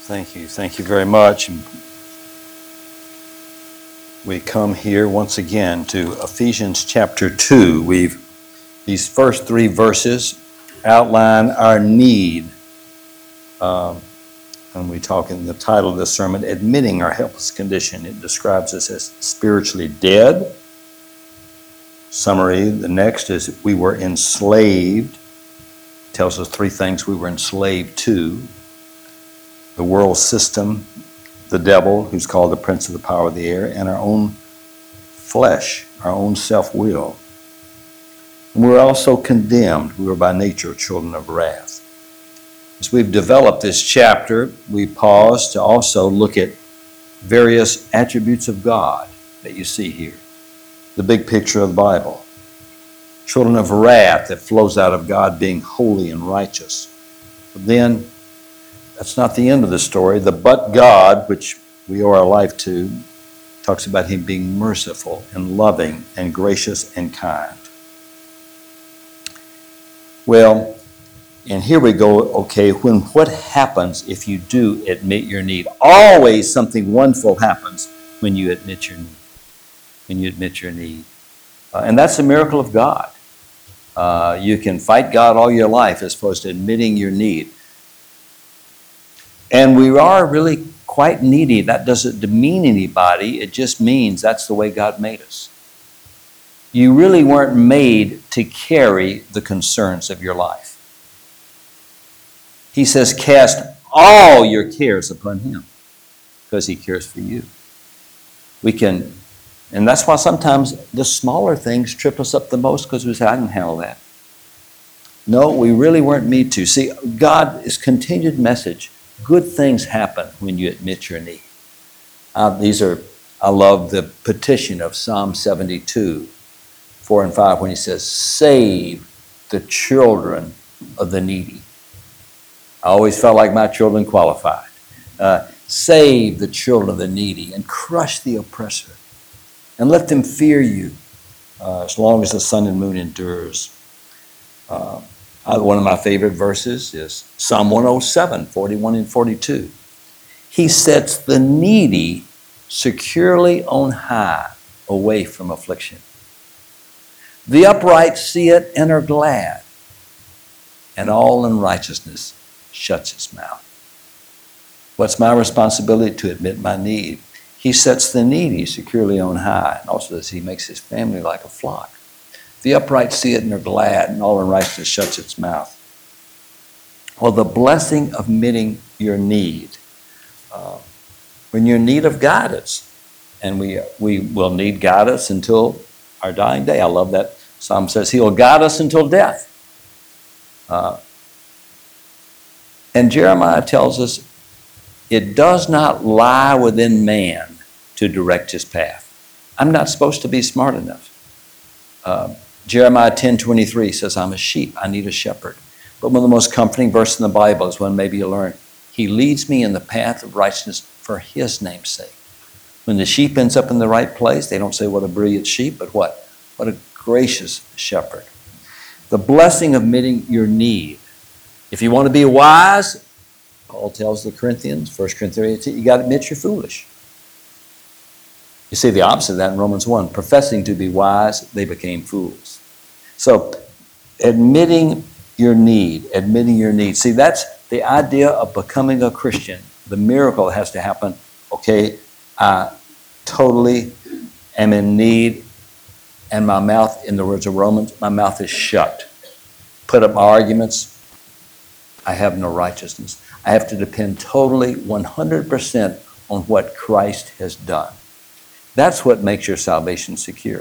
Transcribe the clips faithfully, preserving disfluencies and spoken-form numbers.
Thank you. Thank you very much. We come here once again to Ephesians chapter two. We've these first three verses outline our need. Um, and we talk in the title of this sermon, Admitting Our Helpless Condition. It describes us as spiritually dead. Summary, the next is we were enslaved. It tells us three things we were enslaved to. The world system, the devil, who's called the prince of the power of the air, and our own flesh, our own self-will. And we're also condemned. We were by nature children of wrath. As we've developed this chapter, we pause to also look at various attributes of God that you see here. The big picture of the Bible. Children of wrath that flows out of God being holy and righteous. But then, that's not the end of the story. The but God, which we owe our life to, talks about him being merciful and loving and gracious and kind. Well, and here we go, okay, when what happens if you do admit your need? Always something wonderful happens when you admit your need. When you admit your need. Uh, and that's the miracle of God. Uh, you can fight God all your life as opposed to admitting your need. And we are really quite needy. That doesn't demean anybody. It just means that's the way God made us. You really weren't made to carry the concerns of your life. He says, cast all your cares upon him because he cares for you. We can, and that's why sometimes the smaller things trip us up the most because we say, I can handle that. No, we really weren't made to. See, God's continued message, good things happen when you admit your need. Uh, these are, I love the petition of Psalm seventy-two, four and five, when he says, save the children of the needy. I always felt like my children qualified. Uh, save the children of the needy and crush the oppressor. And let them fear you uh, as long as the sun and moon endures. Uh, One of my favorite verses is Psalm one oh seven, forty-one and forty-two. He sets the needy securely on high, away from affliction. The upright see it and are glad, and all unrighteousness shuts its mouth. What's my responsibility? To admit my need. He sets the needy securely on high, and also as he makes his family like a flock. The upright see it and are glad, and all unrighteousness shuts its mouth. Well, the blessing of admitting your need. Uh, when you're in need of guidance, and we we will need guidance until our dying day. I love that Psalm says he will guide us until death. Uh, and Jeremiah tells us it does not lie within man to direct his path. I'm not supposed to be smart enough. Uh, Jeremiah ten twenty-three says, I'm a sheep, I need a shepherd. But one of the most comforting verses in the Bible is one maybe you learn. He leads me in the path of righteousness for his name's sake. When the sheep ends up in the right place, they don't say what a brilliant sheep, but what? What a gracious shepherd. The blessing of admitting your need. If you want to be wise, Paul tells the Corinthians, First Corinthians eighteen, you got to admit you're foolish. You see the opposite of that in Romans one. Professing to be wise, they became fools. So, admitting your need, admitting your need. See, that's the idea of becoming a Christian. The miracle has to happen. Okay, I totally am in need, and my mouth, in the words of Romans, my mouth is shut. Put up my arguments. I have no righteousness. I have to depend totally, one hundred percent on what Christ has done. That's what makes your salvation secure.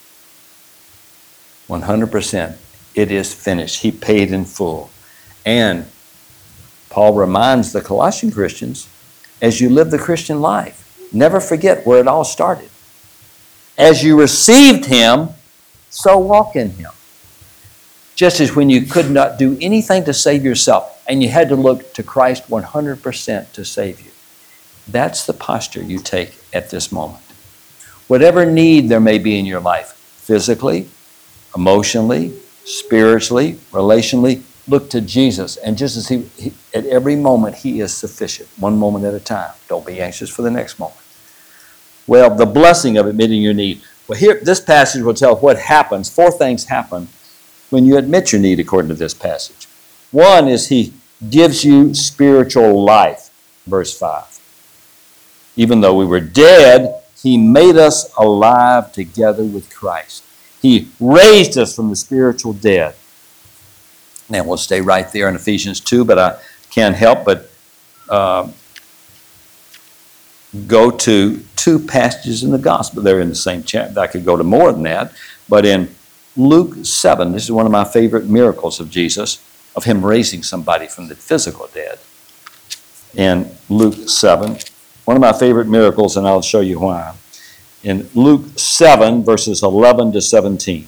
one hundred percent. It is finished. He paid in full. And Paul reminds the Colossian Christians, as you live the Christian life, never forget where it all started. As you received him, so walk in him. Just as when you could not do anything to save yourself and you had to look to Christ one hundred percent to save you. That's the posture you take at this moment. Whatever need there may be in your life, physically, emotionally, spiritually, relationally, look to Jesus. And just as he, he, at every moment, he is sufficient, one moment at a time. Don't be anxious for the next moment. Well, the blessing of admitting your need. Well, here, this passage will tell what happens. Four things happen when you admit your need, according to this passage. One is he gives you spiritual life, verse five. Even though we were dead, he made us alive together with Christ. He raised us from the spiritual dead. Now, we'll stay right there in Ephesians two, but I can't help but uh, go to two passages in the gospel. They're in the same chapter. I could go to more than that, but in Luke seven, this is one of my favorite miracles of Jesus, of him raising somebody from the physical dead. In Luke seven, one of my favorite miracles, and I'll show you why. In Luke seven, verses eleven to seventeen.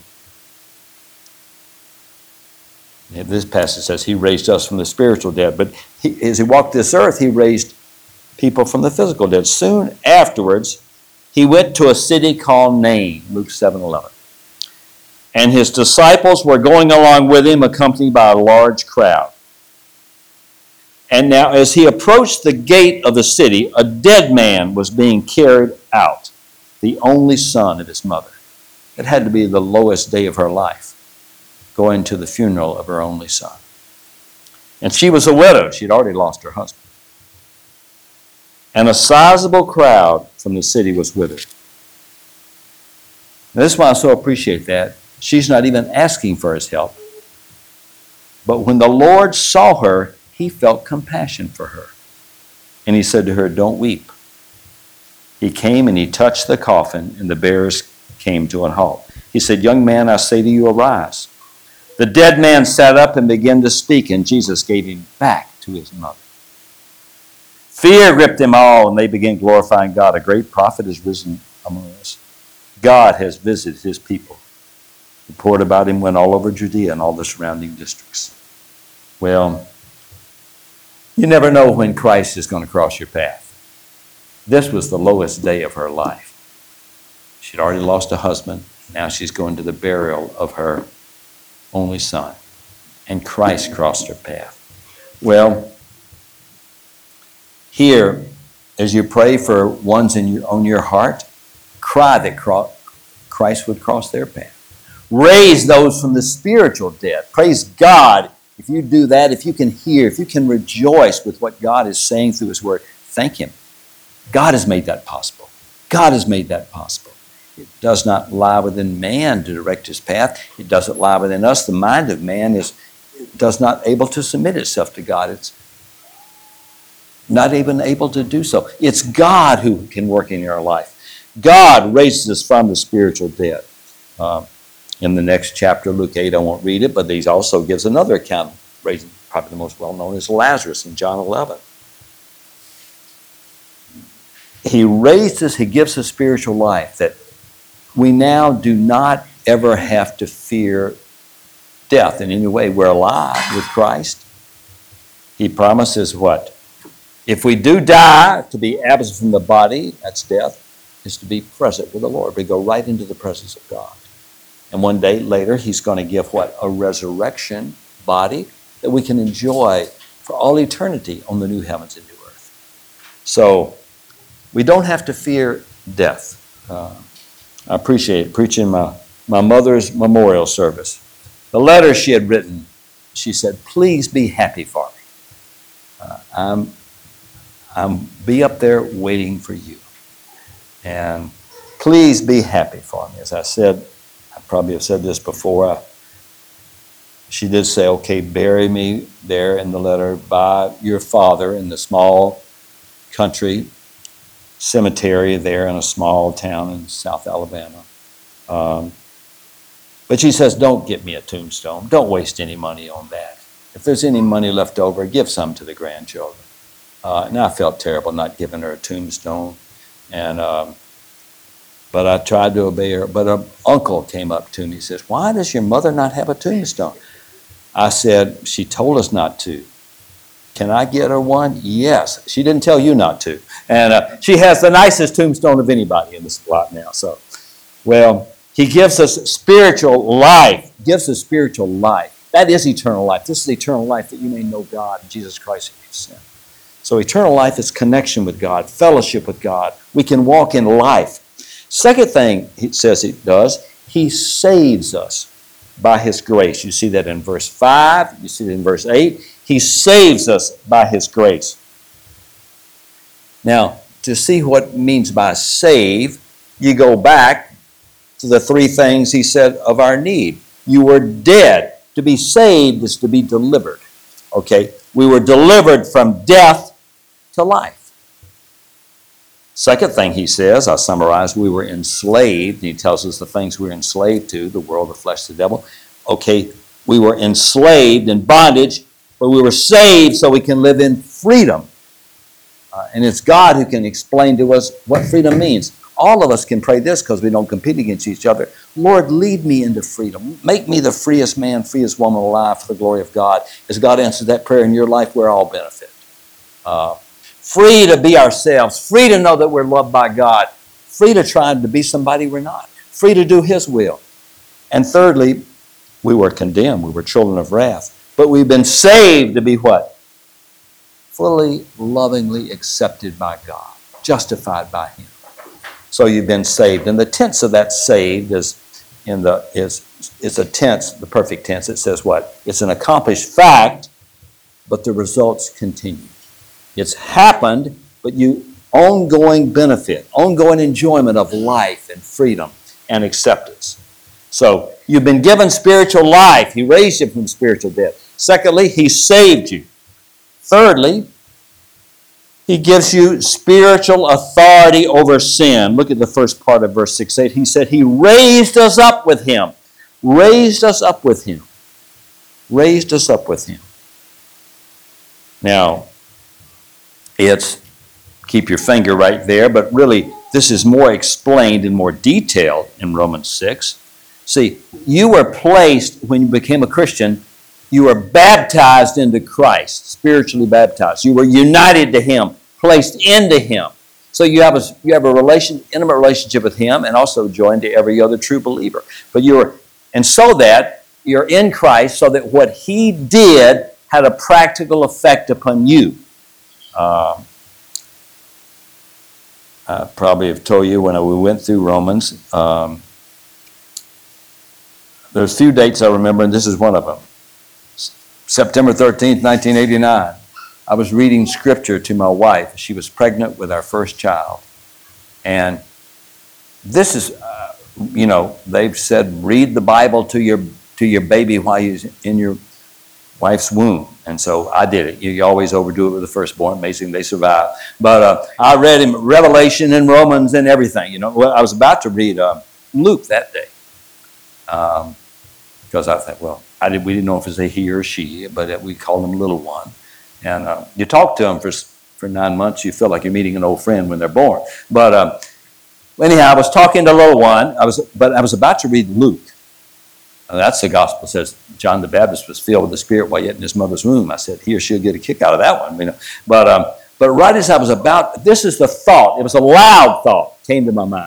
This passage says he raised us from the spiritual dead, but he, as he walked this earth, he raised people from the physical dead. Soon afterwards, he went to a city called Nain, Luke seven eleven. And his disciples were going along with him, accompanied by a large crowd. And now as he approached the gate of the city, a dead man was being carried out, the only son of his mother. It had to be the lowest day of her life, going to the funeral of her only son. And she was a widow. She had already lost her husband. And a sizable crowd from the city was with her. Now, this is why I so appreciate that. She's not even asking for his help. But when the Lord saw her, he felt compassion for her. And he said to her, "Don't weep." He came and he touched the coffin, and the bearers came to a halt. He said, "Young man, I say to you, arise." The dead man sat up and began to speak, and Jesus gave him back to his mother. Fear gripped them all, and they began glorifying God. A great prophet is risen among us. God has visited his people. Report about him went all over Judea and all the surrounding districts. Well, you never know when Christ is going to cross your path. This was the lowest day of her life. She'd already lost a husband. Now she's going to the burial of her only son. And Christ crossed her path. Well, here, as you pray for ones in your, on your heart, cry that Christ would cross their path. Raise those from the spiritual dead. Praise God. If you do that, if you can hear, if you can rejoice with what God is saying through his word, thank him. God has made that possible. God has made that possible. It does not lie within man to direct his path. It doesn't lie within us. The mind of man is does not able to submit itself to God. It's not even able to do so. It's God who can work in your life. God raises us from the spiritual dead. Um, in the next chapter, Luke eight, I won't read it, but he also gives another account of raising, probably the most well-known is Lazarus in John eleven. He raised us, he gives us spiritual life that we now do not ever have to fear death in any way. We're alive with Christ. He promises what? If we do die, to be absent from the body, that's death, is to be present with the Lord. We go right into the presence of God. And one day later, he's going to give what? A resurrection body that we can enjoy for all eternity on the new heavens and new earth. So we don't have to fear death. Uh, I appreciate preaching my, my mother's memorial service. The letter she had written, she said, "Please be happy for me. Uh, I'm, I'm be up there waiting for you. And please be happy for me." As I said, I probably have said this before. I, she did say, "Okay, bury me there," in the letter, "by your father in the small country cemetery there in a small town in South Alabama." Um, but she says, "Don't get me a tombstone. Don't waste any money on that. If there's any money left over, give some to the grandchildren." Uh, and I felt terrible not giving her a tombstone. And um, but I tried to obey her. But her uncle came up to me and says, "Why does your mother not have a tombstone?" I said, "She told us not to." "Can I get her one?" "Yes." "She didn't tell you not to." And uh, she has the nicest tombstone of anybody in this lot now. So, well, he gives us spiritual life, gives us spiritual life. That is eternal life. This is eternal life, that you may know God and Jesus Christ whom you've sent. So eternal life is connection with God, fellowship with God. We can walk in life. Second thing he says he does, he saves us by his grace. You see that in verse five. You see that in verse eight. He saves us by his grace. Now, to see what it means by save, you go back to the three things he said of our need. You were dead. To be saved is to be delivered. Okay? We were delivered from death to life. Second thing he says, I'll summarize, we were enslaved. He tells us the things we were enslaved to, the world, the flesh, the devil. Okay, we were enslaved in bondage, but we were saved so we can live in freedom. Uh, and it's God who can explain to us what freedom means. All of us can pray this because we don't compete against each other. Lord, lead me into freedom. Make me the freest man, freest woman alive for the glory of God. As God answers that prayer in your life, we're all benefit. Uh, free to be ourselves. Free to know that we're loved by God. Free to try to be somebody we're not. Free to do his will. And thirdly, we were condemned. We were children of wrath. But we've been saved to be what? Fully, lovingly accepted by God. Justified by him. So you've been saved. And the tense of that saved is in the is is a tense, the perfect tense. It says what? It's an accomplished fact, but the results continue. It's happened, but you ongoing benefit, ongoing enjoyment of life and freedom and acceptance. So you've been given spiritual life. He raised you from spiritual death. Secondly, he saved you. Thirdly, he gives you spiritual authority over sin. Look at the first part of verse six eight. He said he raised us up with him. Raised us up with him. Raised us up with him. Now, it's, keep your finger right there, but really this is more explained in more detail in Romans six. See, you were placed, when you became a Christian, you were baptized into Christ, spiritually baptized. You were united to him, placed into him. So you have a, you have a relation, intimate relationship with him and also joined to every other true believer. But you were, and so that you're in Christ, so that what he did had a practical effect upon you. Uh, I probably have told you when we went through Romans, um, there's a few dates I remember, and this is one of them. September thirteenth, nineteen eighty-nine. I was reading scripture to my wife. She was pregnant with our first child. And this is, uh, you know, they've said, read the Bible to your to your baby while he's in your wife's womb. And so I did it. You, you always overdo it with the firstborn. Amazing, they survive. But uh, I read in Revelation and Romans and everything. You know, well, I was about to read uh, Luke that day. Um, because I thought, well, I did, we didn't know if it was a he or she, but we called them little one. And uh, you talk to them for for nine months, you feel like you're meeting an old friend when they're born. But um, anyhow, I was talking to little one, I was, but I was about to read Luke. And that's the gospel. It says John the Baptist was filled with the Spirit while yet in his mother's womb. I said, he or she'll get a kick out of that one. You know. But um, but right as I was about, this is the thought. It was a loud thought came to my mind.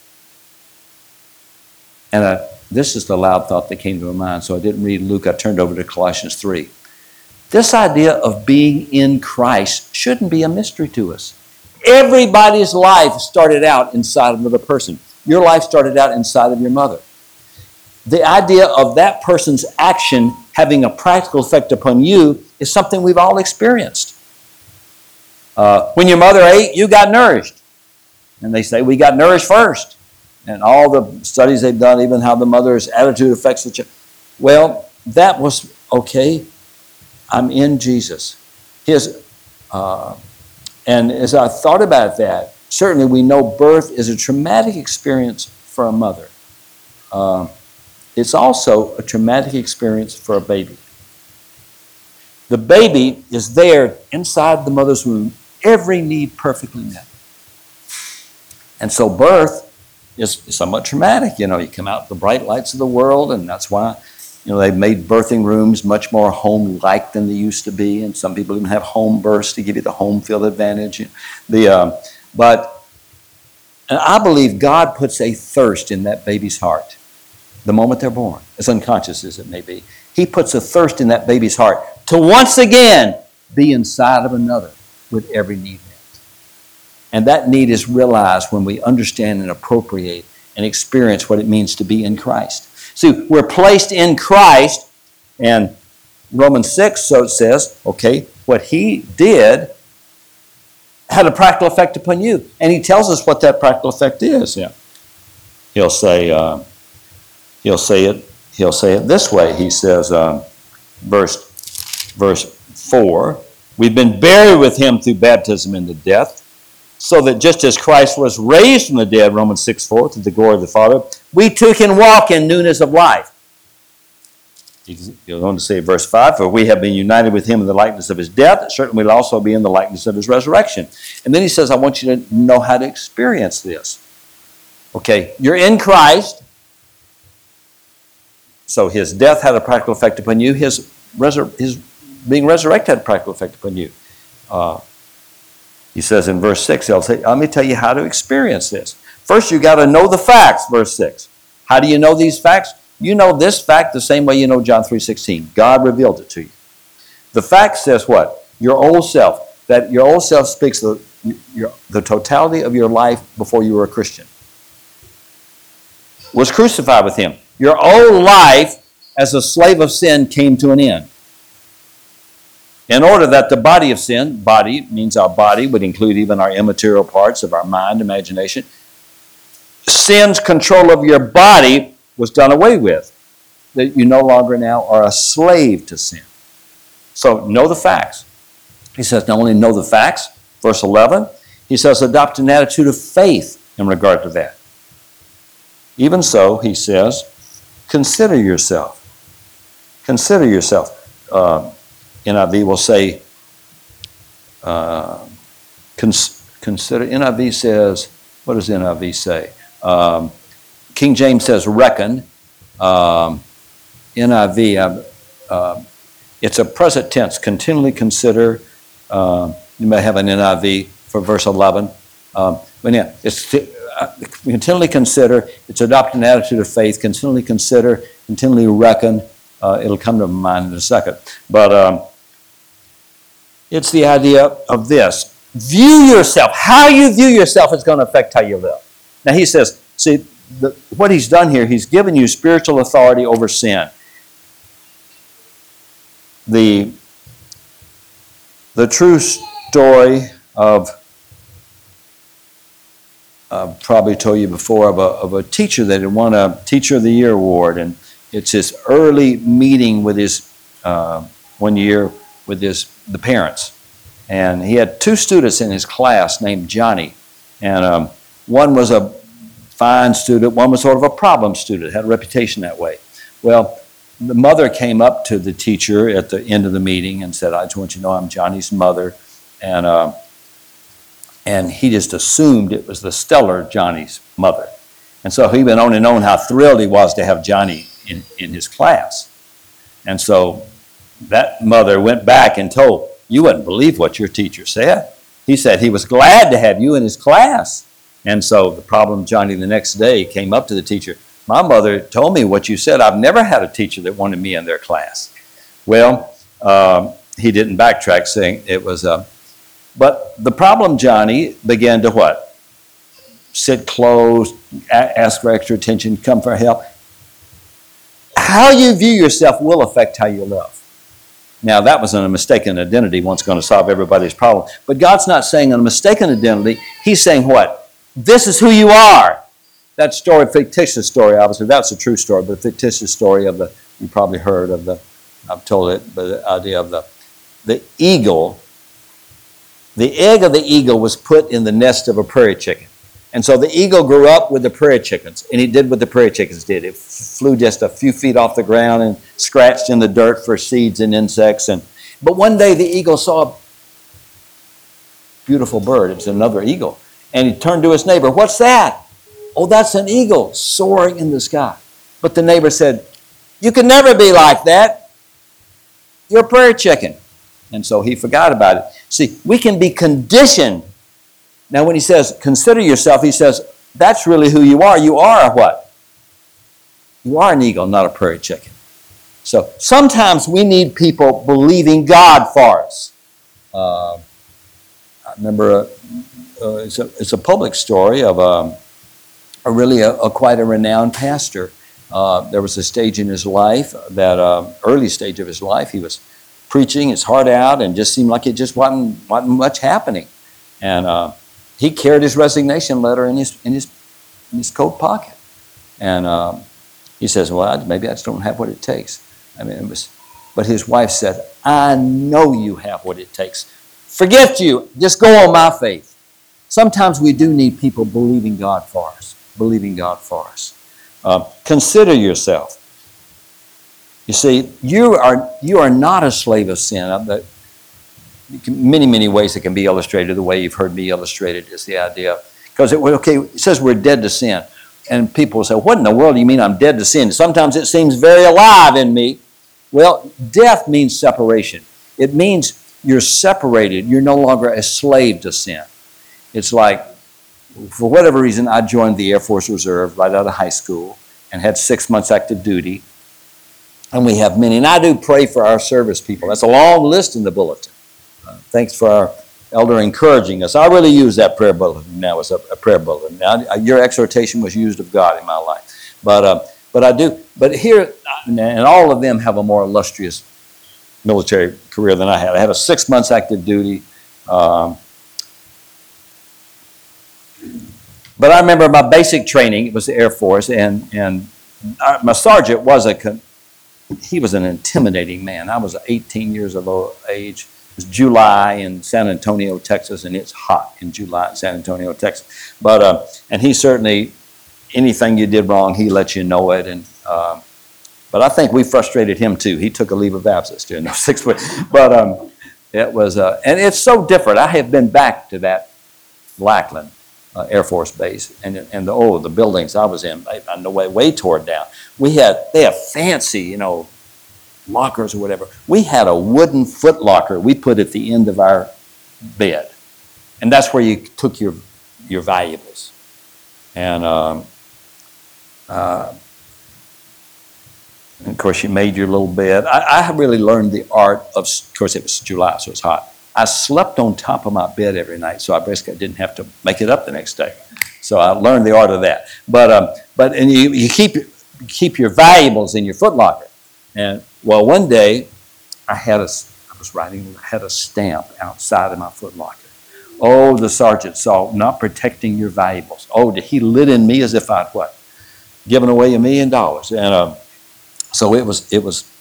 And uh, this is the loud thought that came to my mind. So I didn't read Luke. I turned over to Colossians three. This idea of being in Christ shouldn't be a mystery to us. Everybody's life started out inside of another person. Your life started out inside of your mother. The idea of that person's action having a practical effect upon you is something we've all experienced. Uh, when your mother ate, you got nourished. And they say we got nourished first. And all the studies they've done, even how the mother's attitude affects the child. Well, that was okay. I'm in Jesus. His, uh, and as I thought about that, certainly we know birth is a traumatic experience for a mother. Uh, it's also a traumatic experience for a baby. The baby is there inside the mother's womb, every need perfectly met. And so birth is somewhat traumatic. You know, you come out the bright lights of the world, and that's why, you know, they've made birthing rooms much more home-like than they used to be, and some people even have home births to give you the home field advantage. The, um, but and I believe God puts a thirst in that baby's heart the moment they're born, as unconscious as it may be. He puts a thirst in that baby's heart to once again be inside of another with every need met. And that need is realized when we understand and appropriate and experience what it means to be in Christ. See, we're placed in Christ, and Romans six so it says, okay, what he did had a practical effect upon you. And he tells us what that practical effect is. Yeah. He'll say, uh, he'll say it, he'll say it this way. He says, uh, verse, verse four, we've been buried with him through baptism into death, so that just as Christ was raised from the dead, Romans six four, through the glory of the Father, we too can walk in newness of life. He'll go on to say, verse five, for we have been united with him in the likeness of his death, certainly we'll also be in the likeness of his resurrection. And then he says, I want you to know how to experience this. Okay, you're in Christ, so his death had a practical effect upon you. His, resur- his being resurrected had a practical effect upon you. Uh, he says in verse six, he'll say, let me tell you how to experience this. First, you got to know the facts, verse six. How do you know these facts? You know this fact the same way you know John three sixteen. God revealed it to you. The fact says what? Your old self. That your old self speaks the, your, the totality of your life before you were a Christian. Was crucified with him. Your old life as a slave of sin came to an end. In order that the body of sin, body means our body, would include even our immaterial parts of our mind, imagination, sin's control of your body was done away with. That you no longer now are a slave to sin. So know the facts. He says not only know the facts, verse eleven, he says adopt an attitude of faith in regard to that. Even so, he says, consider yourself. Consider yourself. Uh, N I V will say, uh, cons- consider, N I V says, what does N I V say? Um, King James says reckon. Um, N I V, uh, uh, it's a present tense, continually consider. Uh, you may have an N I V for verse eleven. Um, but yeah, it's uh, continually consider. It's adopt an attitude of faith. Continually consider. Continually reckon. Uh, it'll come to mind in a second. But um, it's the idea of this. View yourself. How you view yourself is going to affect how you live. Now he says, see, the, what he's done here, he's given you spiritual authority over sin. The, the true story of, I've probably told you before, of a, of a teacher that had won a Teacher of the Year award, and it's his early meeting with his, uh, one year with his, the parents. And he had two students in his class named Johnny. And um, one was a fine student, one was sort of a problem student, had a reputation that way. Well, the mother came up to the teacher at the end of the meeting and said, I just want you to know I'm Johnny's mother. And, uh, and he just assumed it was the stellar Johnny's mother. And so he went on and on how thrilled he was to have Johnny in, in his class. And so that mother went back and told, you wouldn't believe what your teacher said. He said he was glad to have you in his class. And so the problem, Johnny, the next day came up to the teacher. My mother told me what you said. I've never had a teacher that wanted me in their class. Well, um, he didn't backtrack, saying it was a... Uh, but the problem, Johnny, began to what? Sit close, a- ask for extra attention, come for help. How you view yourself will affect how you live. Now, that was a mistaken identity once going to solve everybody's problem. But God's not saying a mistaken identity. He's saying what? This is who you are. That story, fictitious story, obviously, that's a true story, but a fictitious story of the, you probably heard of the, I've told it, but the idea of the, the eagle, the egg of the eagle was put in the nest of a prairie chicken. And so the eagle grew up with the prairie chickens, and he did what the prairie chickens did. It flew just a few feet off the ground and scratched in the dirt for seeds and insects. And but one day the eagle saw a beautiful bird. It was another eagle. And he turned to his neighbor, what's that? Oh, that's an eagle soaring in the sky. But the neighbor said, you can never be like that. You're a prairie chicken. And so he forgot about it. See, we can be conditioned. Now, when he says, consider yourself, he says, that's really who you are. You are a what? You are an eagle, not a prairie chicken. So sometimes we need people believing God for us. Uh, I remember a, uh, it's, a, it's a public story of a, a really a, a quite a renowned pastor. Uh, there was a stage in his life, that uh, early stage of his life, he was preaching his heart out and just seemed like it just wasn't, wasn't much happening. And uh, he carried his resignation letter in his, in his, in his coat pocket. And uh, he says, well, maybe I just don't have what it takes. I mean, it was, but his wife said, I know you have what it takes. Forget you. Just go on my faith. Sometimes we do need people believing God for us, believing God for us. Uh, consider yourself. You see, you are you are not a slave of sin. Uh, many, many ways it can be illustrated. The way you've heard me illustrate it is the idea. Because it, okay, it says we're dead to sin. And people say, what in the world do you mean I'm dead to sin? Sometimes it seems very alive in me. Well, death means separation. It means you're separated. You're no longer a slave to sin. It's like, for whatever reason, I joined the Air Force Reserve right out of high school and had six months active duty. And we have many. And I do pray for our service people. That's a long list in the bulletin. Uh, thanks for our elder encouraging us. I really use that prayer bulletin now as a, a prayer bulletin. Now, your exhortation was used of God in my life. But uh, but I do. But here, and all of them have a more illustrious military career than I had. I had a six months active duty. Um, but I remember my basic training, it was the Air Force, and, and my sergeant was a, he was an intimidating man. I was eighteen years of age. It was July in San Antonio, Texas, and it's hot in July in San Antonio, Texas. But, uh, and he certainly, anything you did wrong, he let you know it. And um, but I think we frustrated him too. He took a leave of absence during those six weeks. But um, it was, uh, and it's so different. I have been back to that Lackland uh, Air Force Base, and and the oh the buildings I was in, on the way way torn down. We had they have fancy, you know, lockers or whatever. We had a wooden foot locker we put at the end of our bed, and that's where you took your your valuables. And um, uh, and of course, you made your little bed. I, I really learned the art of, of course, it was July, so it's hot. I slept on top of my bed every night, so I basically didn't have to make it up the next day. So I learned the art of that. But um, but and you, you keep you keep your valuables in your foot locker. And well, one day I had a I was writing had a stamp outside of my foot locker. Oh, the sergeant saw not protecting your valuables. Oh, he lit in me as if I'd what? Given away a million dollars. And um, so it was, it was,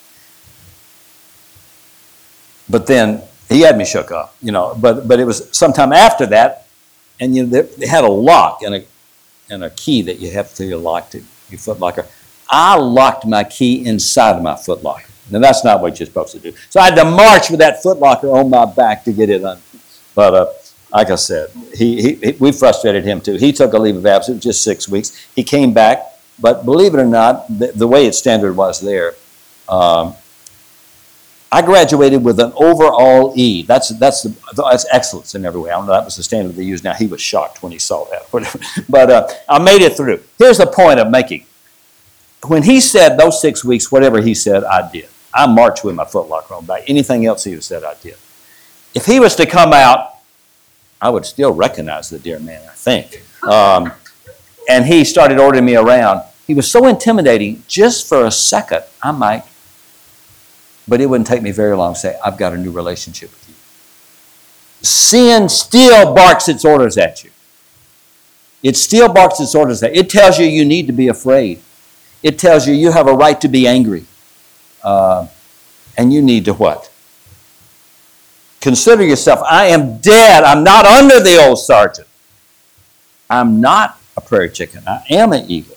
but then he had me shook up, you know, but but it was sometime after that, and you know, they, they had a lock and a, and a key that you have to lock to your foot locker. I locked my key inside of my foot locker. Now, that's not what you're supposed to do. So I had to march with that foot locker on my back to get it on. But, uh, like I said, he, he, he, we frustrated him too. He took a leave of absence, just six weeks. He came back, but believe it or not, the, the way its standard was there, um, I graduated with an overall E. That's that's the, that's excellence in every way. I don't know, that was the standard they use now. He was shocked when he saw that. But uh, I made it through. Here's the point I'm making. When he said those six weeks, whatever he said, I did. I marched with my foot locker on back. Anything else he said, I did. If he was to come out, I would still recognize the dear man, I think. Um, and he started ordering me around. He was so intimidating, just for a second, I might, but it wouldn't take me very long to say, I've got a new relationship with you. Sin still barks its orders at you. It still barks its orders at you. It tells you you need to be afraid. It tells you you have a right to be angry. Uh, and you need to what? Consider yourself, I am dead. I'm not under the old sergeant. I'm not a prairie chicken. I am an eagle.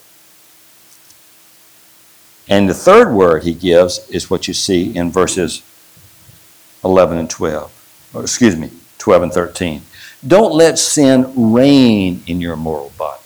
And the third word he gives is what you see in verses eleven and twelve. Or excuse me, twelve and thirteen. Don't let sin reign in your mortal body,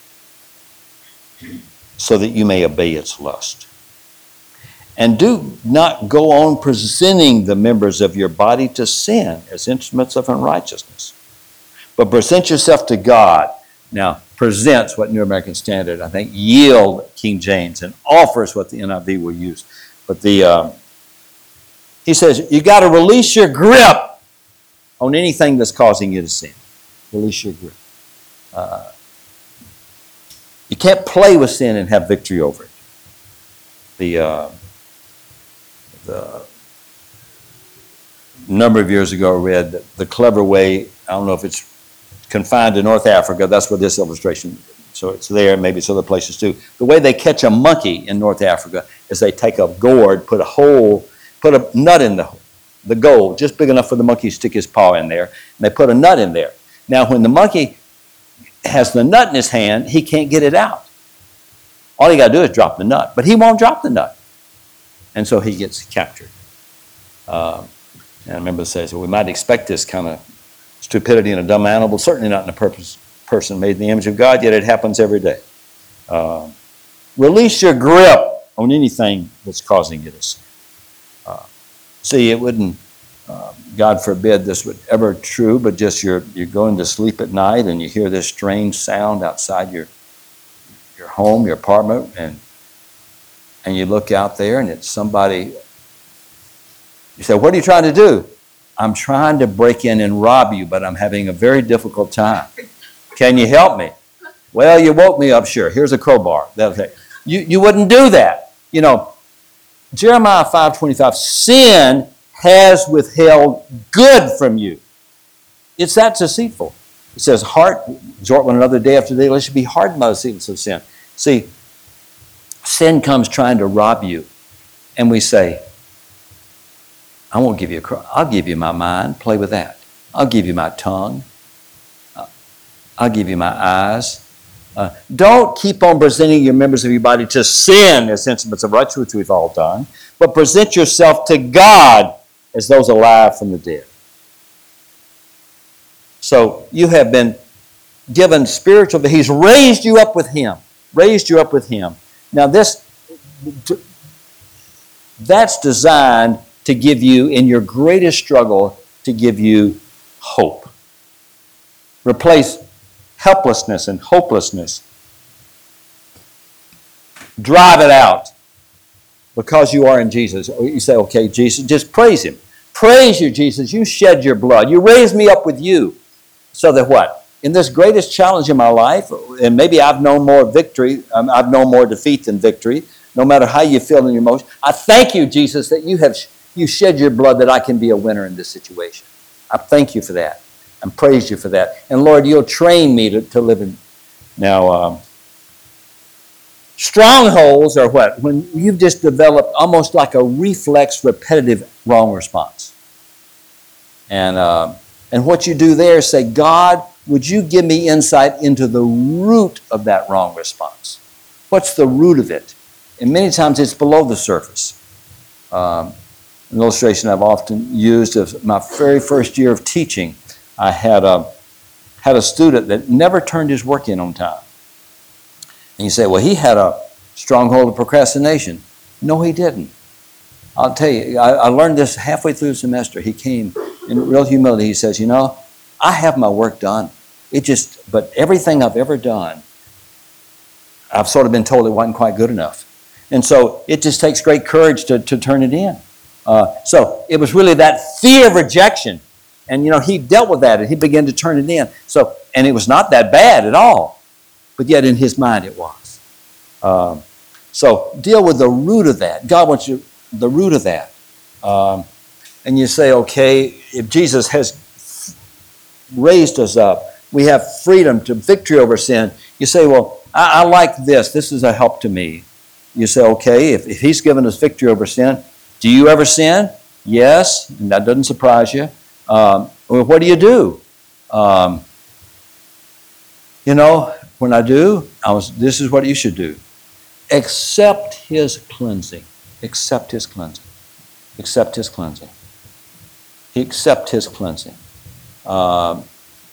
so that you may obey its lust. And do not go on presenting the members of your body to sin as instruments of unrighteousness, but present yourself to God. Now, presents what New American Standard, I think, yield King James, and offers what the N I V will use. But the uh, he says, you got to release your grip on anything that's causing you to sin. Release your grip. Uh, you can't play with sin and have victory over it. The, uh, the number of years ago I read that the clever way, I don't know if it's confined to North Africa, that's where this illustration, so it's there, maybe it's other places too. The way they catch a monkey in North Africa is they take a gourd, put a hole, put a nut in the, the gourd, just big enough for the monkey to stick his paw in there, and they put a nut in there. Now when the monkey has the nut in his hand, he can't get it out. All he got to do is drop the nut, but he won't drop the nut. And so he gets captured. Uh, and I remember it says, well, we might expect this kind of stupidity in a dumb animal, certainly not in a purpose, person made in the image of God, yet it happens every day. Uh, release your grip on anything that's causing you to sin. Uh, see, it wouldn't, uh, God forbid this would ever true, but just you're, you're going to sleep at night and you hear this strange sound outside your, your home, your apartment, and and you look out there and it's somebody. You say, what are you trying to do? I'm trying to break in and rob you, but I'm having a very difficult time. Can you help me? Well, you woke me up, sure. Here's a crowbar. Okay. You, you wouldn't do that. You know, Jeremiah five twenty-five, sin has withheld good from you. It's that deceitful. It says, heart, exhort one another day after day, lest you be hardened by the deceitfulness of sin. See, sin comes trying to rob you. And we say, I won't give you a cross. I'll give you my mind. Play with that. I'll give you my tongue. I'll give you my eyes. Uh, don't keep on presenting your members of your body to sin as instruments of righteousness, which we've all done, but present yourself to God as those alive from the dead. So you have been given spiritual, He's raised you up with Him. Raised you up with Him. Now this, that's designed to give you, in your greatest struggle, to give you hope. Replace helplessness and hopelessness. Drive it out because you are in Jesus. You say, okay, Jesus, just praise Him. Praise you, Jesus. You shed your blood. You raised me up with you. So that what? In this greatest challenge in my life, and maybe I've known more victory, um, I've known more defeat than victory, no matter how you feel in your emotions, I thank you, Jesus, that you have you shed your blood that I can be a winner in this situation. I thank you for that and praise you for that. And Lord, you'll train me to, to live in. Now, um, strongholds are what? When you've just developed almost like a reflex, repetitive wrong response. And, uh, and what you do there is say, God, would you give me insight into the root of that wrong response? What's the root of it? And many times it's below the surface. Um, an illustration I've often used of my very first year of teaching, I had a, had a student that never turned his work in on time. And you say, well, he had a stronghold of procrastination. No, he didn't. I'll tell you, I, I learned this halfway through the semester. He came in real humility. He says, you know, I have my work done. It just, but everything I've ever done, I've sort of been told it wasn't quite good enough. And so it just takes great courage to, to turn it in. Uh, so it was really that fear of rejection. And, you know, he dealt with that and he began to turn it in. So, and it was not that bad at all. But yet in his mind it was. Um, so deal with the root of that. God wants you, the root of that. Um, and you say, okay, if Jesus has raised us up, we have freedom to victory over sin. You say, well, I, I like this. This is a help to me. You say, okay, if, if he's given us victory over sin, do you ever sin? Yes, and that doesn't surprise you. Um, well, what do you do? Um, you know, when I do, I was. This is what you should do. Accept his cleansing. Accept his cleansing. Accept his cleansing. Accept his cleansing. Um,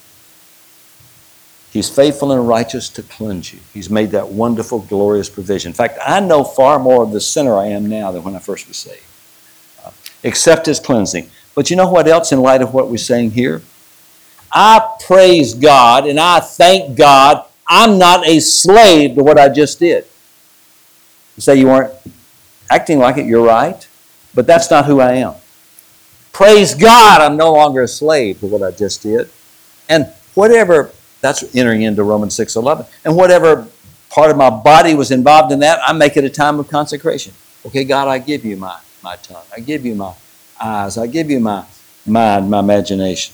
He's faithful and righteous to cleanse you. He's made that wonderful, glorious provision. In fact, I know far more of the sinner I am now than when I first was saved. Uh, accept his cleansing. But you know what else in light of what we're saying here? I praise God and I thank God I'm not a slave to what I just did. You say you weren't? acting like it, you're right, but that's not who I am. Praise God, I'm no longer a slave to what I just did. And whatever, that's entering into Romans six eleven, and whatever part of my body was involved in that, I make it a time of consecration. Okay, God, I give you my, my tongue. I give you my eyes. I give you my mind, my imagination.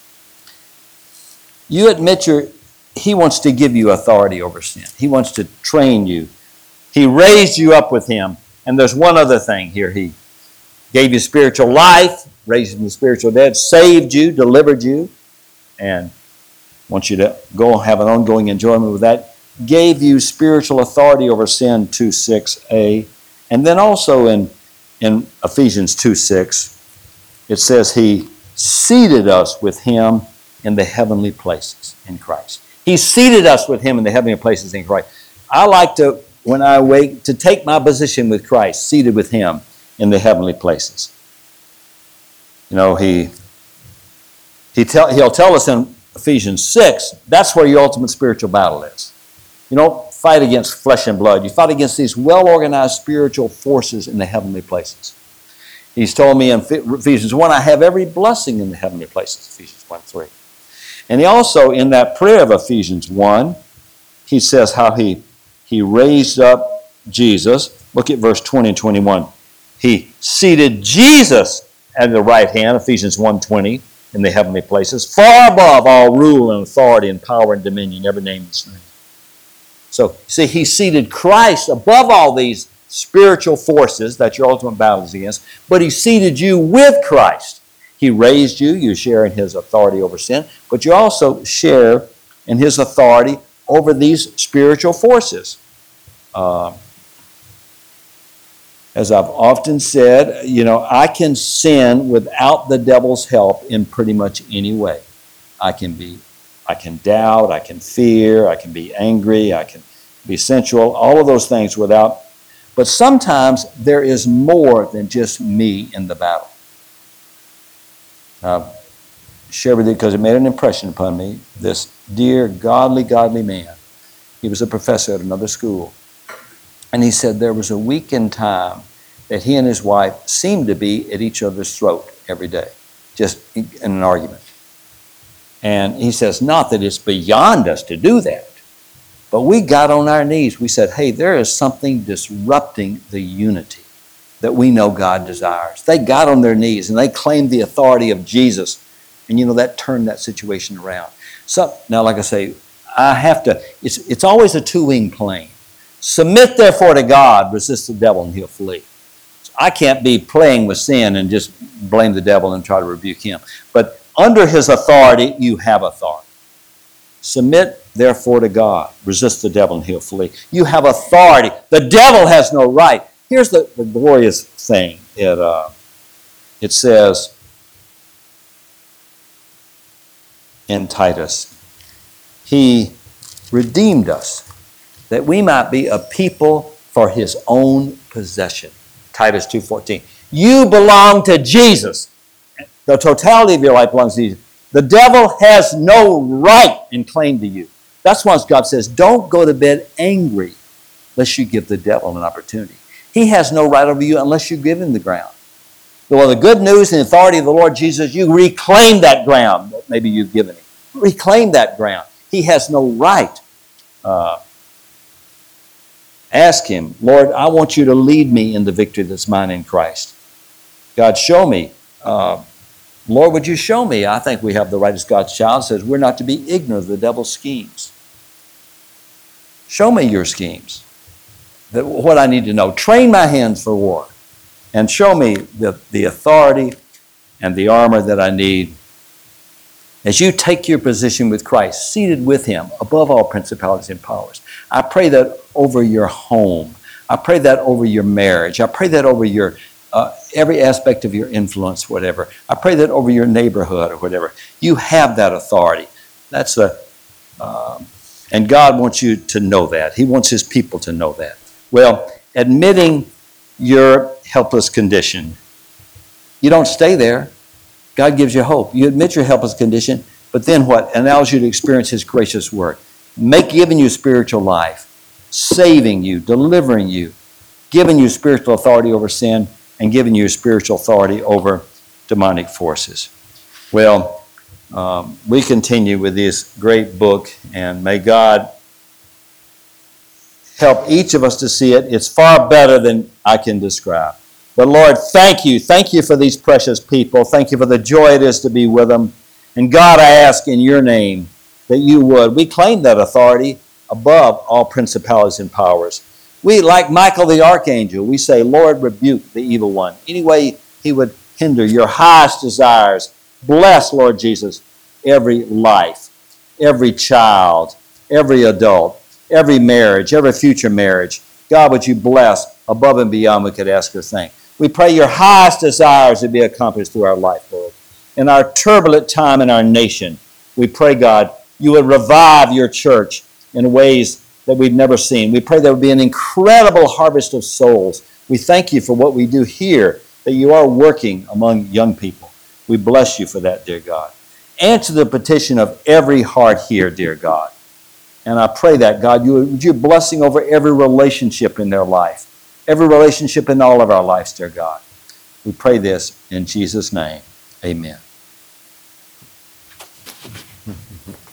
You admit your, He wants to give you authority over sin. He wants to train you. He raised you up with Him. And there's one other thing here. He gave you spiritual life, raised you from the spiritual dead, saved you, delivered you, and wants you to go have an ongoing enjoyment with that. Gave you spiritual authority over sin, two six a. And then also in, in Ephesians two six, it says He seated us with Him in the heavenly places in Christ. He seated us with Him in the heavenly places in Christ. I like to, when I wake, to take my position with Christ, seated with Him in the heavenly places. You know, He, he tell, He'll tell us in Ephesians six, that's where your ultimate spiritual battle is. You don't fight against flesh and blood. You fight against these well-organized spiritual forces in the heavenly places. He's told me in Ephesians one, I have every blessing in the heavenly places, Ephesians one three. And he also, in that prayer of Ephesians one, he says how he, he raised up Jesus. Look at verse twenty and twenty-one. He seated Jesus at the right hand, Ephesians one twenty, in the heavenly places, far above all rule and authority and power and dominion, every name in His name. So, see, He seated Christ above all these spiritual forces that your ultimate battle is against, but He seated you with Christ. He raised you, you share in His authority over sin, but you also share in His authority over these spiritual forces. Uh, as I've often said, you know, I can sin without the devil's help in pretty much any way. I can be, I can doubt, I can fear, I can be angry, I can be sensual, all of those things without. But sometimes there is more than just me in the battle. I'll share with you because it made an impression upon me. This dear, godly, godly man. He was a professor at another school. And he said there was a week in time that he and his wife seemed to be at each other's throat every day, just in an argument. And he says, not that it's beyond us to do that, but we got on our knees. We said, hey, there is something disrupting the unity that we know God desires. They got on their knees and they claimed the authority of Jesus. And you know, that turned that situation around. So now, like I say, I have to, it's, it's always a two-wing plane. Submit therefore to God, resist the devil and he'll flee. So I can't be playing with sin and just blame the devil and try to rebuke him. But under His authority, you have authority. Submit therefore to God, resist the devil and he'll flee. You have authority. The devil has no right. Here's the, the glorious thing. It, uh, it says in Titus, He redeemed us, that we might be a people for His own possession. Titus two fourteen. You belong to Jesus. The totality of your life belongs to Jesus. The devil has no right and claim to you. That's why God says, don't go to bed angry unless you give the devil an opportunity. He has no right over you unless you give him the ground. Well, the good news and authority of the Lord Jesus, you reclaim that ground that maybe you've given him. Reclaim that ground. He has no right. Uh, ask Him, Lord, I want you to lead me in the victory that's mine in Christ. God, show me. Uh, Lord, would you show me? I think we have the right as God's child. Says we're not to be ignorant of the devil's schemes. Show me your schemes. That what I need to know. Train my hands for war. And show me the, the authority and the armor that I need as you take your position with Christ, seated with Him above all principalities and powers. I pray that over your home. I pray that over your marriage. I pray that over your uh, every aspect of your influence, whatever. I pray that over your neighborhood or whatever. You have that authority. That's a, uh, and God wants you to know that. He wants His people to know that. Well, admitting your helpless condition, you don't stay there. God gives you hope. You admit your helpless condition, but then what? It allows you to experience His gracious work. Make giving you spiritual life, saving you, delivering you, given you spiritual authority over sin, and given you spiritual authority over demonic forces. Well, um, we continue with this great book, and may God help each of us to see it. It's far better than I can describe. But Lord, thank you. Thank you for these precious people. Thank you for the joy it is to be with them. And God, I ask in your name that you would. We claim that authority above all principalities and powers. We, like Michael the archangel, we say, Lord, rebuke the evil one. Any way he would hinder your highest desires. Bless, Lord Jesus, every life, every child, every adult, every marriage, every future marriage. God, would you bless above and beyond we could ask or think. We pray your highest desires to be accomplished through our life, Lord. In our turbulent time in our nation, we pray, God, you would revive your church in ways that we've never seen. We pray there would be an incredible harvest of souls. We thank you for what we do here, that you are working among young people. We bless you for that, dear God. Answer the petition of every heart here, dear God. And I pray that, God, you would your blessing over every relationship in their life, every relationship in all of our lives, dear God. We pray this in Jesus' name. Amen.